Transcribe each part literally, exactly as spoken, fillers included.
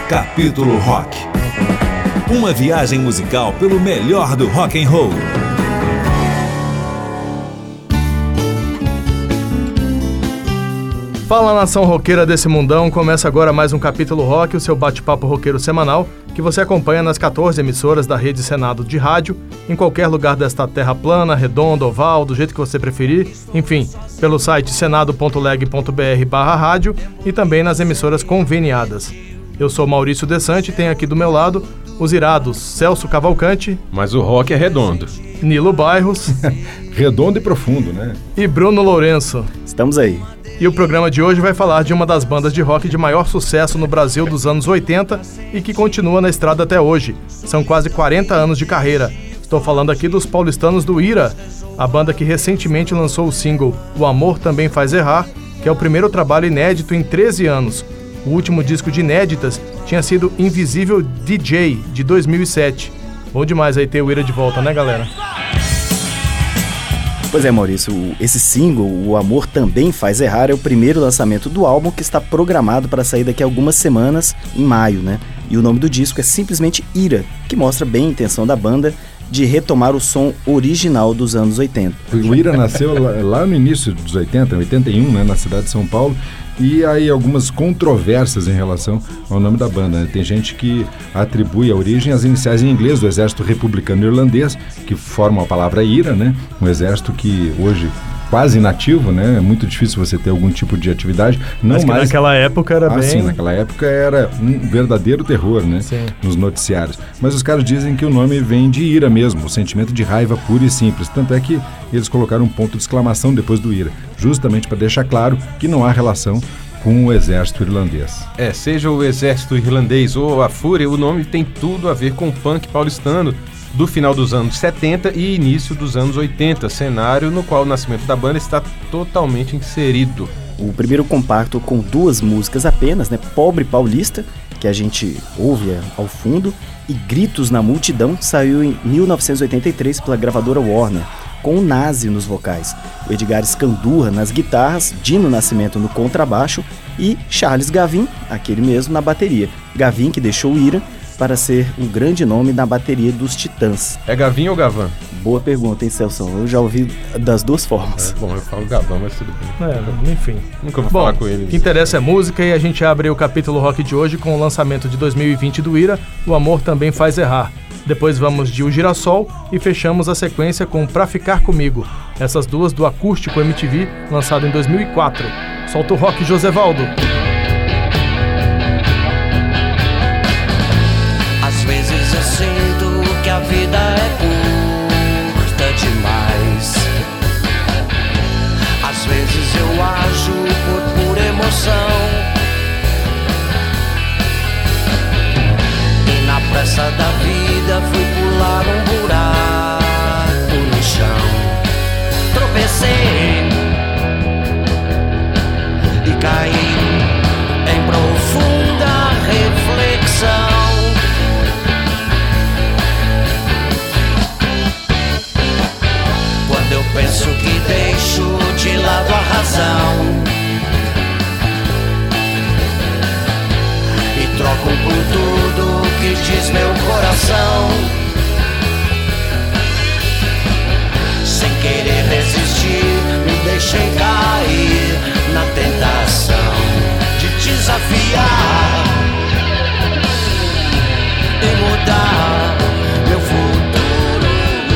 Capítulo Rock. Uma viagem musical pelo melhor do rock and roll. Fala, nação roqueira desse mundão, começa agora mais um Capítulo Rock, o seu bate-papo roqueiro semanal, que você acompanha nas catorze emissoras da Rede Senado de rádio, em qualquer lugar desta terra plana, redonda, oval, do jeito que você preferir, enfim, pelo site senado ponto leg ponto br barra rádio e também nas emissoras conveniadas. Eu sou Maurício Desante e tenho aqui do meu lado os irados Celso Cavalcante. Mas o rock é redondo. Nilo Bairros. Redondo e profundo, né? E Bruno Lourenço. Estamos aí. E o programa de hoje vai falar de uma das bandas de rock de maior sucesso no Brasil dos anos oitenta e que continua na estrada até hoje. São quase quarenta anos de carreira. Estou falando aqui dos paulistanos do Ira, a banda que recentemente lançou o single O Amor Também Faz Errar, que é o primeiro trabalho inédito em treze anos. O último disco de inéditas tinha sido Invisível D J, de dois mil e sete. Bom demais aí ter o Ira de volta, né, galera? Pois é, Maurício, esse single, O Amor Também Faz Errar, é o primeiro lançamento do álbum que está programado para sair daqui a algumas semanas, em maio, né? E o nome do disco é simplesmente Ira, que mostra bem a intenção da banda de retomar o som original dos anos oitenta. O Ira nasceu lá, lá no início dos oitenta, oitenta e um, né, na cidade de São Paulo, e aí algumas controvérsias em relação ao nome da banda, né? Tem gente que atribui a origem às iniciais em inglês do Exército Republicano Irlandês, que formam a palavra IRA, né? Um exército que hoje quase inativo, né? É muito difícil você ter algum tipo de atividade. Não Mas que mais... naquela época era ah, bem... sim, naquela época era um verdadeiro terror, né? Sim. Nos noticiários. Mas os caras dizem que o nome vem de ira mesmo, o sentimento de raiva pura e simples. Tanto é que eles colocaram um ponto de exclamação depois do ira, justamente para deixar claro que não há relação com o exército irlandês. É, seja o exército irlandês ou a Fúria, o nome tem tudo a ver com o punk paulistano do final dos anos setenta e início dos anos oitenta, cenário no qual o nascimento da banda está totalmente inserido. O primeiro compacto com duas músicas apenas, né? Pobre Paulista, que a gente ouve ao fundo, e Gritos na Multidão, saiu em mil novecentos e oitenta e três pela gravadora Warner, com o Nazi nos vocais, o Edgar Scandurra nas guitarras, Dino Nascimento no contrabaixo e Charles Gavin, aquele mesmo, na bateria. Gavin que deixou o Ira para ser um grande nome na bateria dos Titãs. É Gavin ou Gavan? Boa pergunta, hein, Celso? Eu já ouvi das duas formas. É, bom, eu falo Gavan, mas tudo bem. É, enfim. Nunca vou Bom, falar com ele. O que interessa é música e a gente abre o capítulo rock de hoje com o lançamento de dois mil e vinte do Ira, O Amor Também Faz Errar. Depois vamos de O Girassol e fechamos a sequência com Pra Ficar Comigo, essas duas do Acústico M T V, lançado em dois mil e quatro. Solta o rock, Josevaldo. Às vezes eu sinto que a vida é curta demais. Às vezes eu ajo por pura emoção, e na pressa da vida fui pular um buraco no chão. Tropecei e caí em profunda reflexão. Quando eu penso que deixo de lado a razão e troco por tudo que diz meu coração, sem querer resistir, me deixei cair na tentação de desafiar e mudar meu futuro.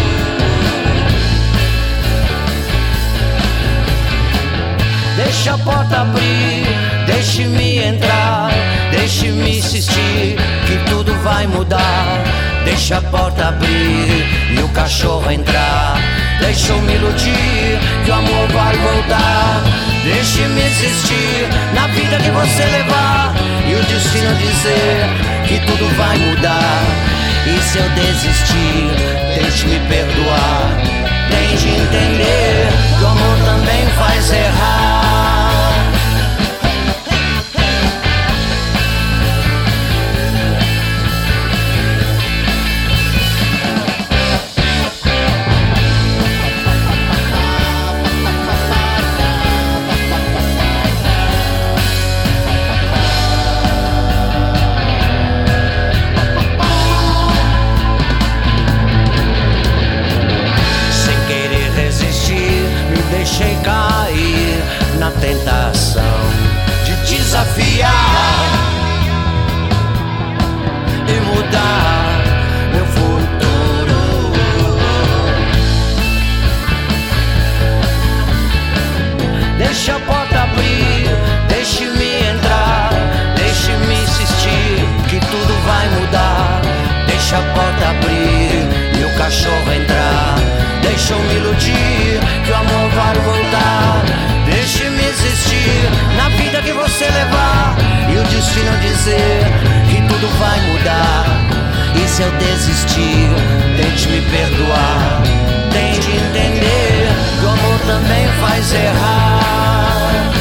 Deixe a porta abrir, deixe-me entrar, deixe-me insistir que tudo vai mudar. Deixe a porta abrir e o cachorro entrar. Deixe eu me iludir que o amor vai voltar. Deixe-me existir na vida que você levar e o destino dizer que tudo vai mudar. E se eu desistir, deixe me perdoar. Tente entender que o amor também faz errar. vida que você levar e o destino dizer que tudo vai mudar. E se eu desistir, tente me perdoar, tente entender que o amor também faz errar.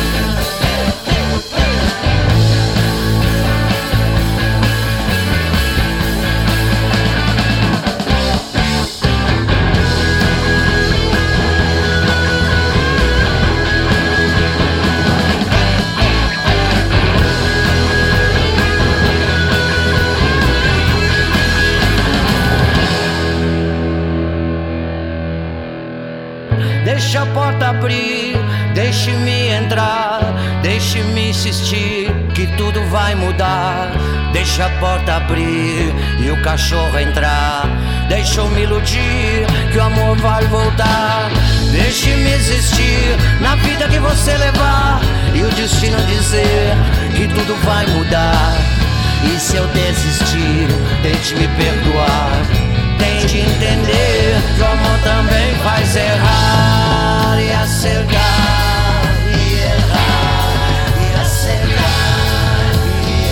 Deixe a porta abrir, deixe-me entrar, deixe-me insistir que tudo vai mudar. Deixe a porta abrir e o cachorro entrar, deixe eu me iludir que o amor vai voltar. Deixe-me existir na vida que você levar e o destino dizer que tudo vai mudar. E se eu desistir, tente me perdoar, tente entender que o amor também faz errar e acertar e errar e acertar e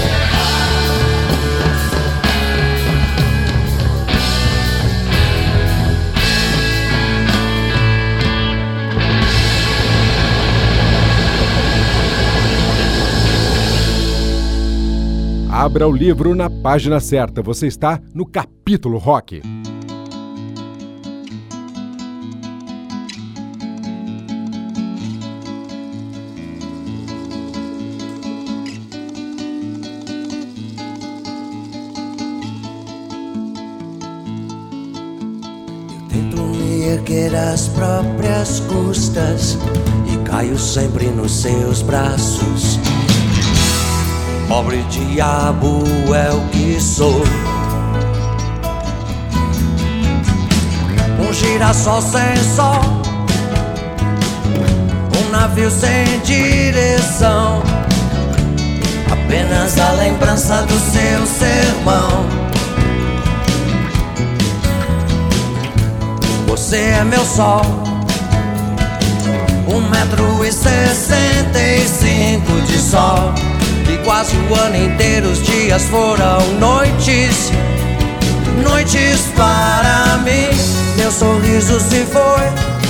errar. Abra o livro na página certa. Você está no capítulo rock. Erguer às próprias custas e caio sempre nos seus braços. Pobre diabo é o que sou, um girassol sem sol, um navio sem direção, apenas a lembrança do seu sermão. Você é meu sol, um metro e sessenta e cinco de sol, e quase o ano inteiro os dias foram noites, noites para mim. Meu sorriso se foi,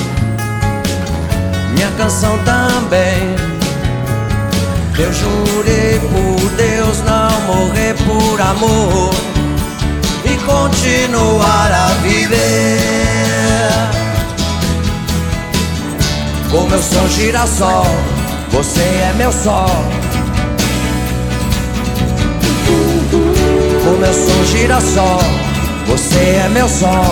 minha canção também. Eu jurei por Deus não morrer por amor e continuar a viver. Como eu sou girassol, você é meu sol. Como eu sou girassol, você é meu sol.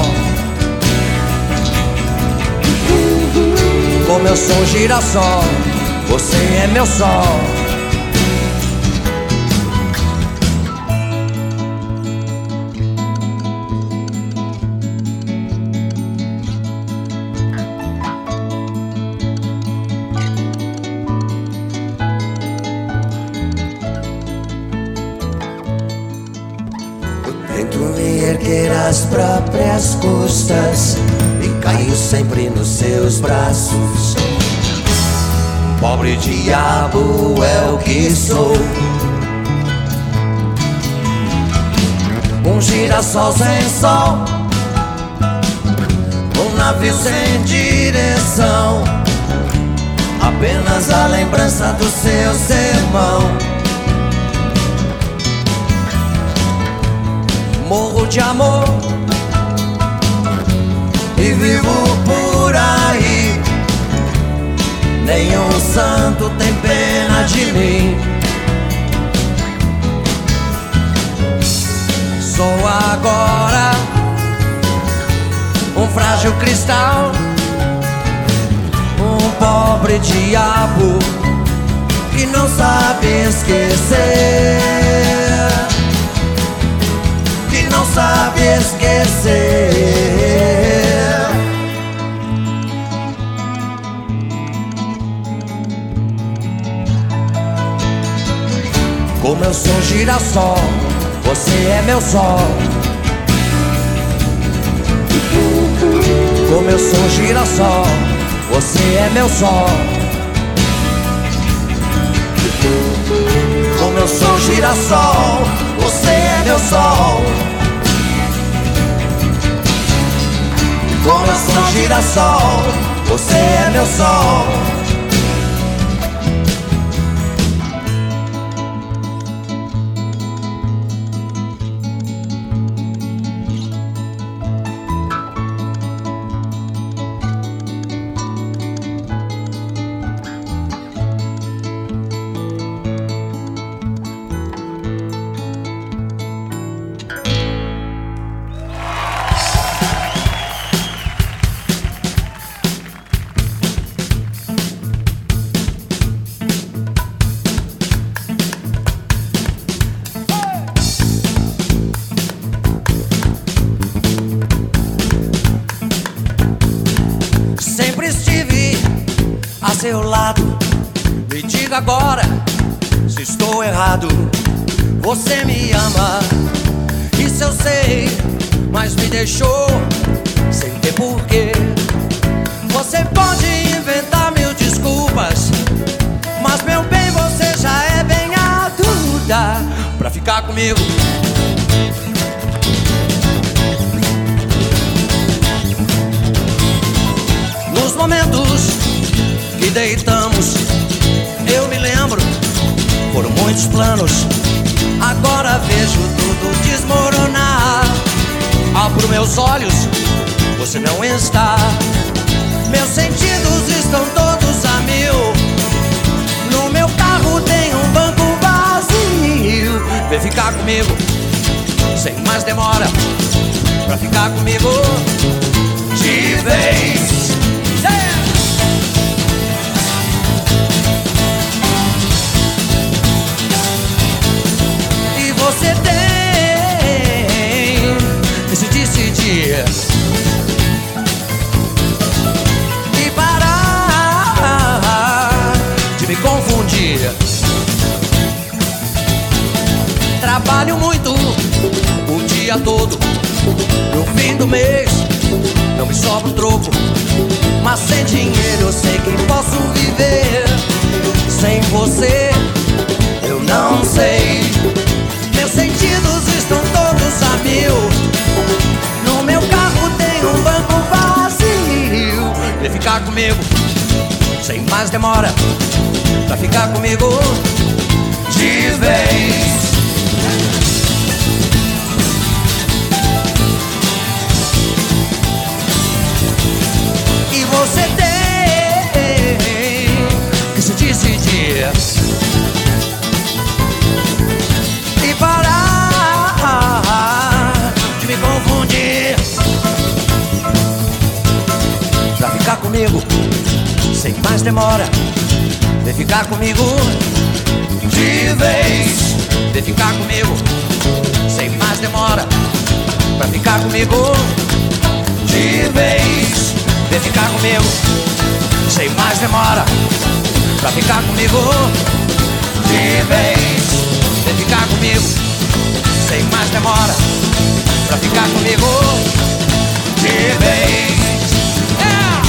Como eu sou girassol, você é meu sol. Às próprias custas e caio sempre nos seus braços. Pobre diabo é o que sou, um girassol sem sol, um navio sem direção, apenas a lembrança do seu sermão. Morro de amor e vivo por aí, nenhum santo tem pena de mim. Sou agora um frágil cristal, um pobre diabo que não sabe esquecer, não sabe esquecer. Como eu sou girassol, você é meu sol. Como eu sou girassol, você é meu sol. Como eu sou girassol, você é meu sol. Como eu sou girassol, você é meu sol. Seu lado, me diga agora se estou errado. Você me ama, isso eu sei, mas me deixou sem ter porquê. Você pode inventar mil desculpas, mas meu bem, você já é bem adulta pra ficar comigo. Nos momentos que deitamos, eu me lembro, foram muitos planos. Agora vejo tudo desmoronar. Abro meus olhos, você não está. Meus sentidos estão todos a mil. No meu carro tem um banco vazio. Vem ficar comigo, sem mais demora, pra ficar comigo de vez. Você tem que se decidir e parar de me confundir. Trabalho muito o dia todo, no fim do mês não me sobra um troco, mas sem dinheiro eu sei que posso viver. Sem você eu não sei. Meus sentidos estão todos a mil. No meu carro tem um banco vazio. Vem ficar comigo, sem mais demora, pra ficar comigo de vez. E você tem que se decidir e parar de me confundir, pra ficar comigo sem mais demora. Vem ficar comigo de vez. Vem ficar comigo sem mais demora, pra ficar comigo de vez. Vem ficar comigo sem mais demora, pra ficar comigo de vez. Vem ficar comigo sem mais demora, pra ficar comigo de vez. Yeah!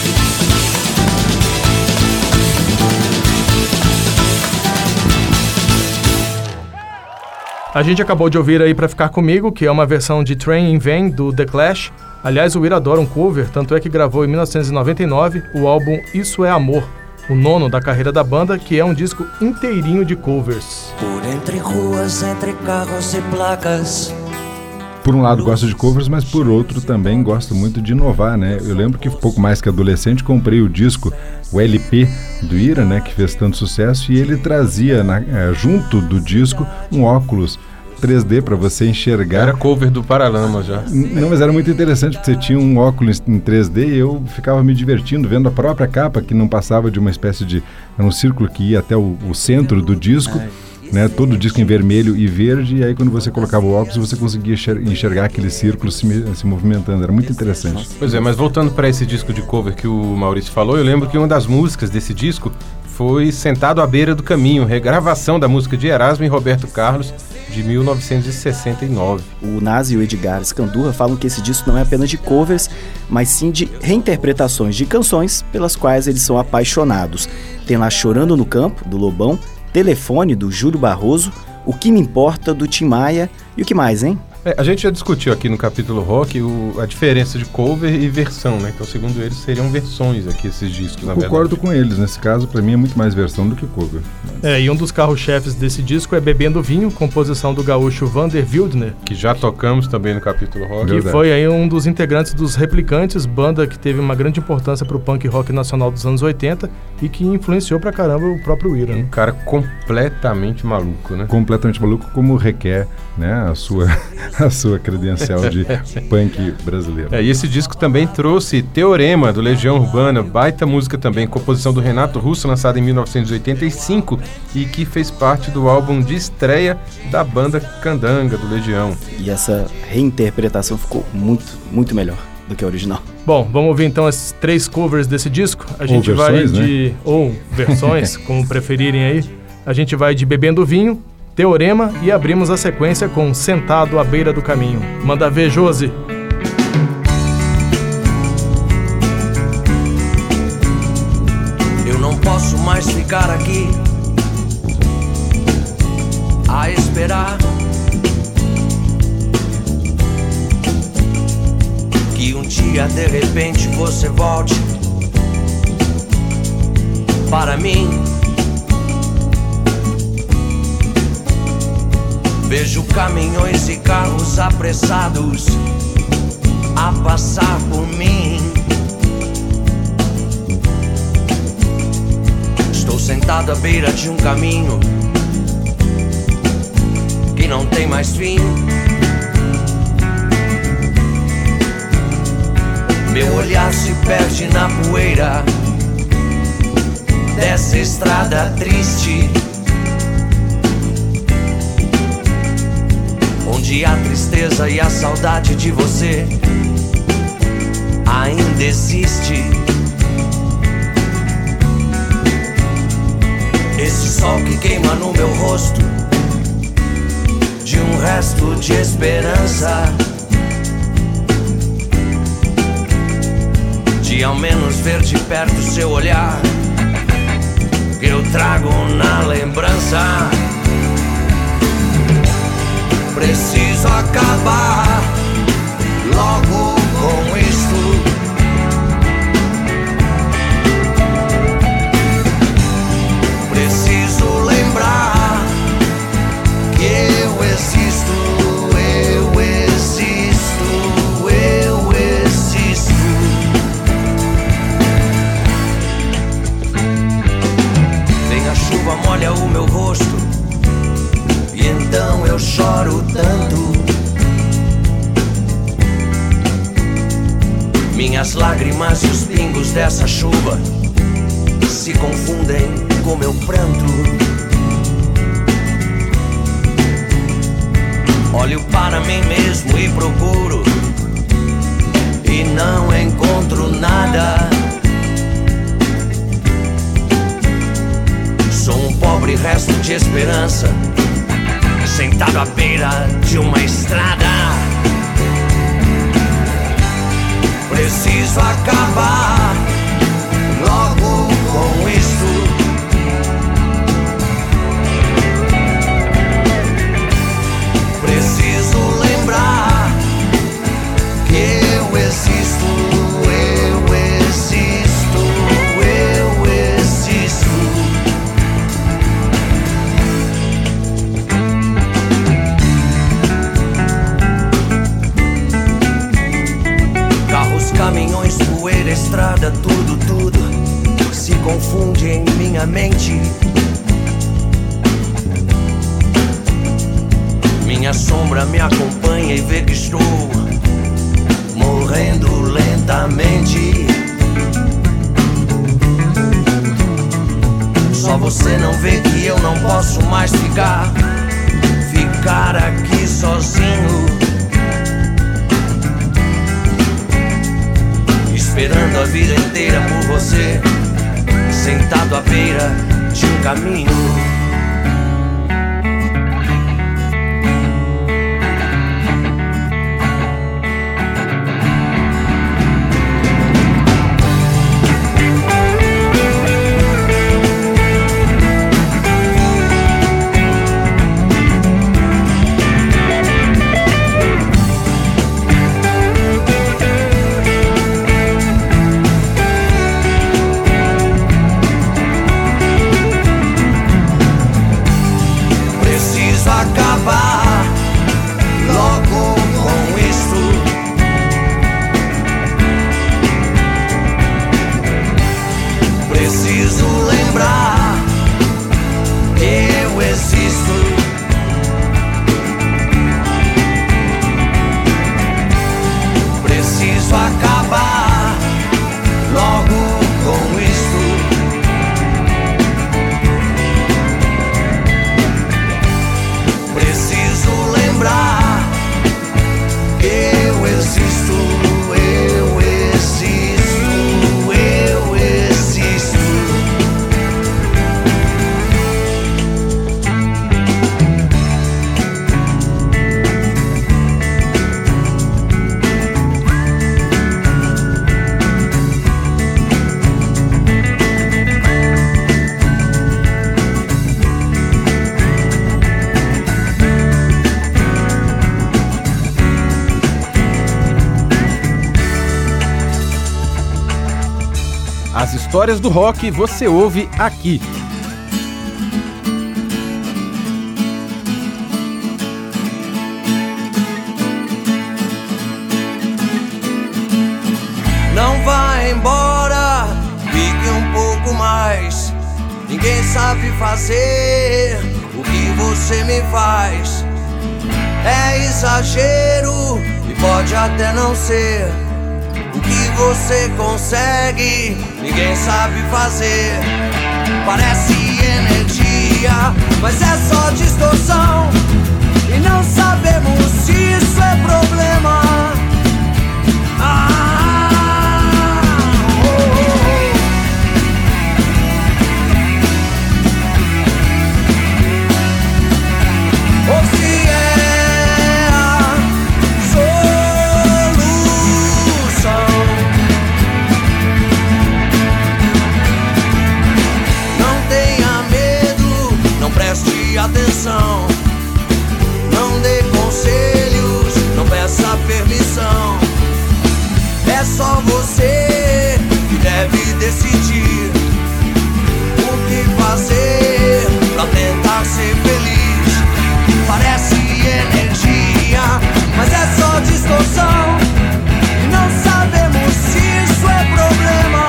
A gente acabou de ouvir aí Pra Ficar Comigo, que é uma versão de Train in Vain do The Clash. Aliás, o Ira adora um cover, tanto é que gravou em mil novecentos e noventa e nove o álbum Isso é Amor, o nono da carreira da banda, que é um disco inteirinho de covers. Por entre ruas, entre carros e placas. Por um lado gosto de covers, mas por outro também gosto muito de inovar, né? Eu lembro que pouco mais que adolescente comprei o disco, o L P do Ira, né, que fez tanto sucesso, e ele trazia na, é, junto do disco um óculos três D para você enxergar. Era cover do Paralamas já. Não, mas era muito interessante porque você tinha um óculos em três D e eu ficava me divertindo vendo a própria capa, que não passava de uma espécie de... Era um círculo que ia até o, o centro do disco, né, todo o disco em vermelho e verde, e aí quando você colocava o óculos você conseguia enxergar aquele círculo se, se movimentando. Era muito interessante. Pois é, mas voltando para esse disco de cover que o Maurício falou, eu lembro que uma das músicas desse disco foi Sentado à Beira do Caminho, regravação da música de Erasmo e Roberto Carlos, de mil novecentos e sessenta e nove. O Nazi e o Edgar Scandurra falam que esse disco não é apenas de covers, mas sim de reinterpretações de canções pelas quais eles são apaixonados. Tem lá Chorando no Campo, do Lobão, Telefone, do Júlio Barroso, O Que Me Importa, do Tim Maia, e o que mais, hein? É, a gente já discutiu aqui no capítulo rock o, a diferença de cover e versão, né? Então, segundo eles, seriam versões aqui esses discos, na Concordo verdade. com eles, nesse caso, para mim é muito mais versão do que cover. É, e um dos carros-chefes desse disco é Bebendo Vinho, composição do gaúcho Vander Wildner, Que já tocamos também no capítulo rock. que Verdade. foi aí um dos integrantes dos Replicantes, banda que teve uma grande importância pro punk rock nacional dos anos oitenta e que influenciou pra caramba o próprio Ira, né? Um cara completamente maluco, né? Completamente maluco, como requer, né, a sua, a sua credencial de punk brasileiro. É, e esse disco também trouxe Teorema, do Legião Urbana, baita música também, composição do Renato Russo, lançada em mil novecentos e oitenta e cinco e que fez parte do álbum de estreia da banda Candanga, do Legião. E essa reinterpretação ficou muito, muito melhor do que a original. Bom, vamos ouvir então esses três covers desse disco. A gente versões, vai de... Ou versões, como preferirem aí. A gente vai de Bebendo Vinho, Teorema e abrimos a sequência com Sentado à Beira do Caminho. Manda ver, Josi. Eu não posso mais ficar aqui a esperar que um dia de repente você volte para mim. Vejo caminhões e carros apressados a passar por mim. Estou sentado à beira de um caminho que não tem mais fim. Meu olhar se perde na poeira dessa estrada triste, onde a tristeza e a saudade de você ainda existe. Esse sol que queima no meu rosto, de um resto de esperança, de ao menos ver de perto seu olhar, que eu trago na lembrança. Preciso acabar logo com isto. Preciso lembrar que eu existo, eu existo, eu existo. Vem a chuva, molha o meu rosto, e então eu choro tanto. Minhas lágrimas e os pingos dessa chuva se confundem com meu pranto. Olho para mim mesmo e procuro, e não encontro nada. Sou um pobre resto de esperança, sentado à beira de uma estrada. Preciso acabar logo com isso. Preciso lembrar que eu existo, eu existo, eu existo. Caminhões, poeira, estrada, tudo, tudo se confunde em minha mente. Minha sombra me acompanha e vê que estou morrendo lentamente. Só você não vê que eu não posso mais ficar, ficar aqui sozinho, esperando a vida inteira por você, sentado à beira de um caminho. Preciso acabar logo com isso. Preciso lembrar que eu existo. Preciso acabar logo com isso. Preciso lembrar que eu existo, eu existo, eu existo. As histórias do rock você ouve aqui. Não vá embora, fique um pouco mais. Ninguém sabe fazer o que você me faz. É exagero e pode até não ser. O que você consegue, ninguém sabe fazer. Parece energia, mas é só distorção. E não sabemos se isso é problema. Ah, oh, oh, oh. Ou se é a solução. Não tenha medo, não preste atenção. Não dê conselhos, não peça permissão. É só você que deve decidir o que fazer pra tentar ser feliz. Parece energia, mas é só distorção. E não sabemos se isso é problema.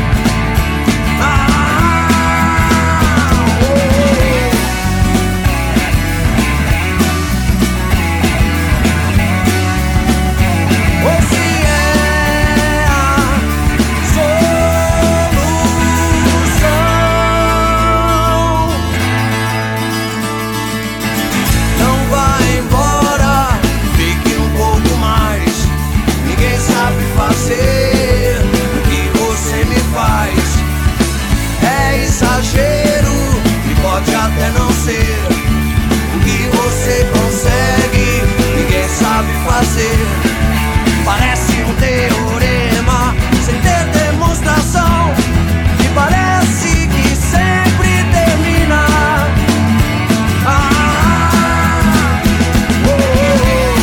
Fazer o que você me faz. É exagero e pode até não ser. O que você consegue, ninguém sabe fazer. Parece um teorema sem ter demonstração. E parece que sempre termina. Ah, oh, oh, oh.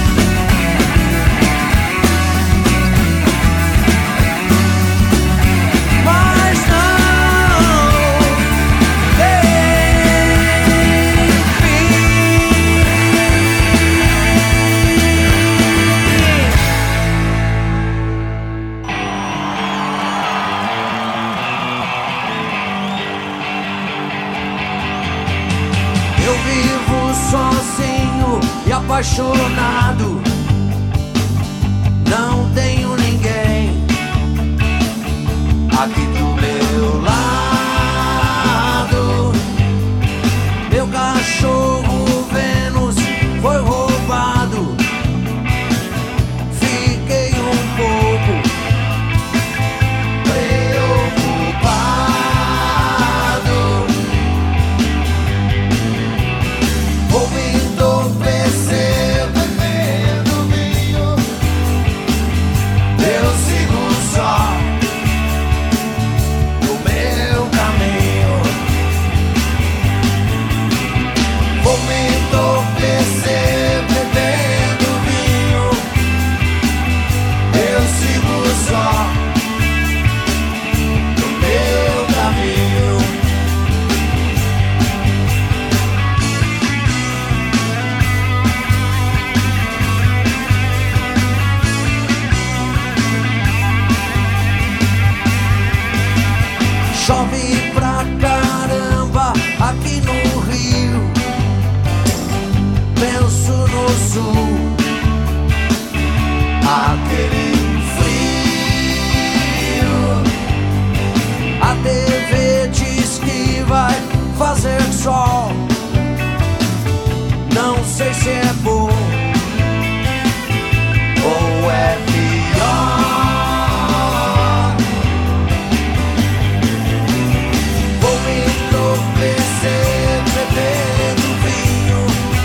Eu vivo sozinho e apaixonado. Não tenho ninguém aqui do meu lado. Meu cachorro Vênus foi roubado. Fiquei um pouco preocupado. Vou me entorpecer bebendo vinho. Eu sigo só no meu caminho. Vou me entorpecer bebendo vinho. Eu sigo só no meu caminho. sul, aquele frio. A T V diz que vai fazer sol, não sei se é bom ou é pior. Vou me entorpecer bebendo vinho,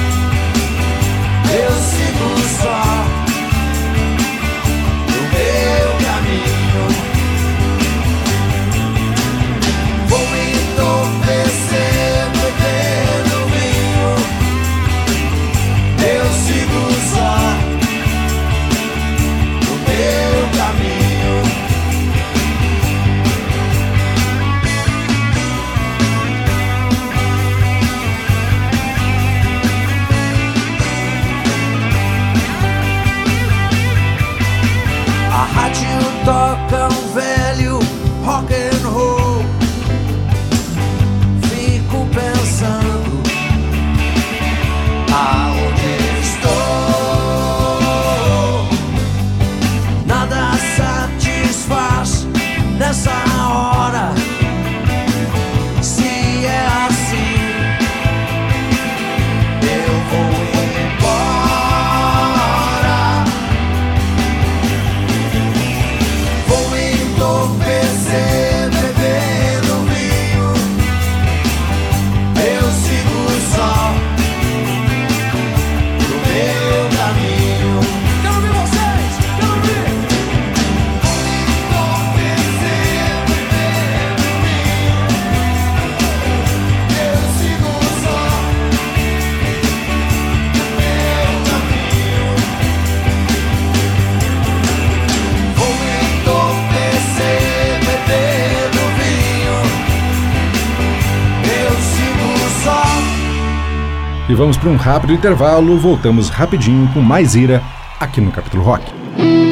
eu sigo só no meu caminho. Vou me entorpecer bebendo vinho, eu sigo só no meu caminho. A rádio toca um velho rock and roll. Fico pensando aonde estou. Nada satisfaz nessa hora. Se é assim, eu vou embora. Vou me entorpecer bebendo vinho, eu sigo só no meu caminho. Quero ouvir vocês, quero ouvir. Vou me entorpecer bebendo vinho, eu sigo só no meu caminho. Vou me entorpecer bebendo vinho, eu sigo só. E vamos para um rápido intervalo, voltamos rapidinho com mais Ira aqui no Capítulo Rock.